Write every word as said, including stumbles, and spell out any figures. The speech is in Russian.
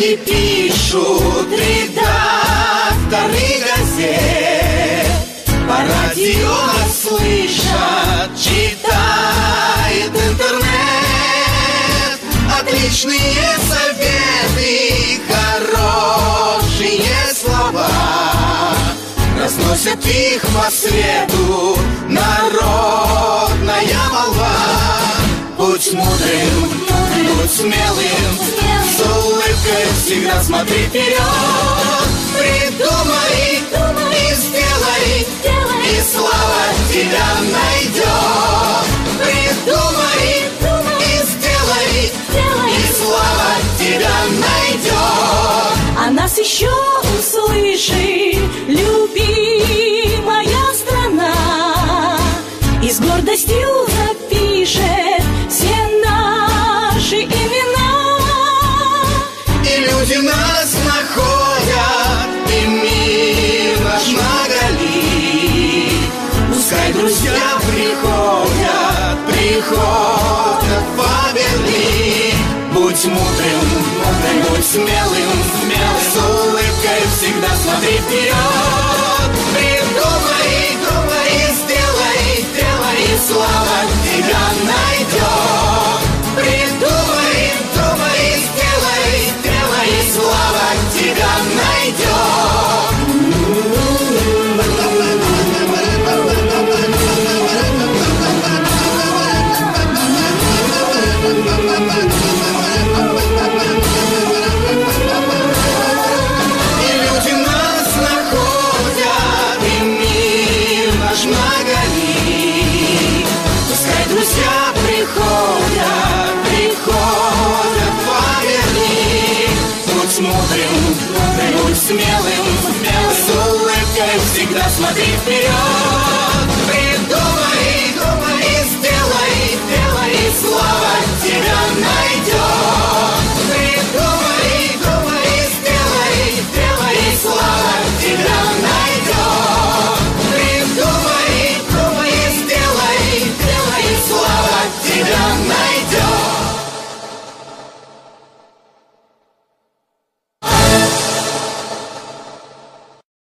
и пишут редакторы газет, по радио нас слышат, читает интернет. Отличные советы, хорошие слова, разносят их по свету народная молва. Будь мудрым, будь смелым, с улыбкой всегда смотри вперед. Придумай и сделай, и слава тебя найдет. Придумай и сделай, и слава тебя найдет. А нас еще услышит любимая страна и с гордостью запишет все наши имена. И люди нас находят, и мир наш многолик. Пускай друзья приходят, приходят в Берлин. Будь мудрым, мудрым, будь смелым, смелым, с улыбкой всегда смотри вперед. Придумай, думай, сделай, сделай, и слава тебя найдет. Придумай, думай, сделай, сделай, и слава тебя найдет. Смелым, смелым, с улыбкой всегда смотри вперед. Придумай, думай, сделай, сделай, и слава тебя найдет.